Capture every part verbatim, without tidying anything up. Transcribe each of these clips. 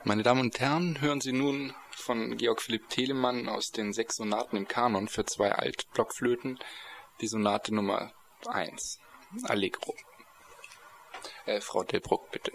Meine Damen und Herren, hören Sie nun von Georg Philipp Telemann aus den sechs Sonaten im Kanon für zwei Altblockflöten die Sonate Nummer eins, Allegro. Äh, Frau Delbrück, bitte.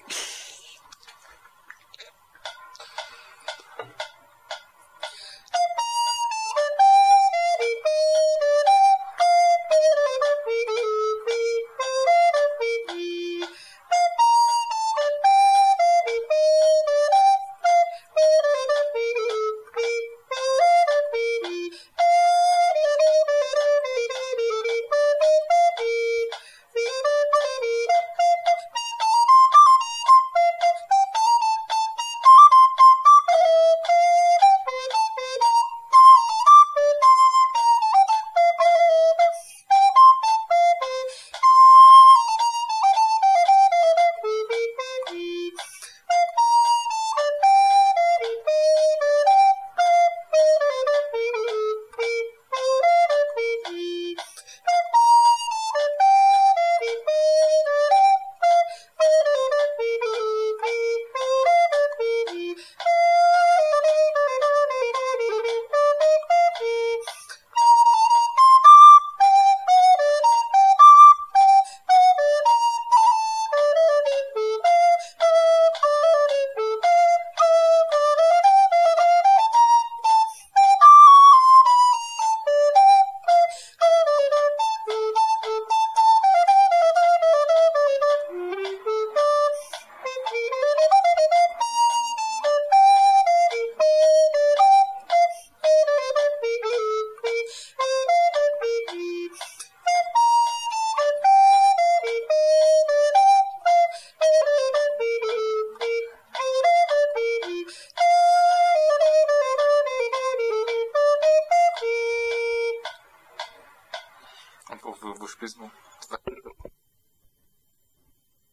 Und wo, wo, wo spielst du?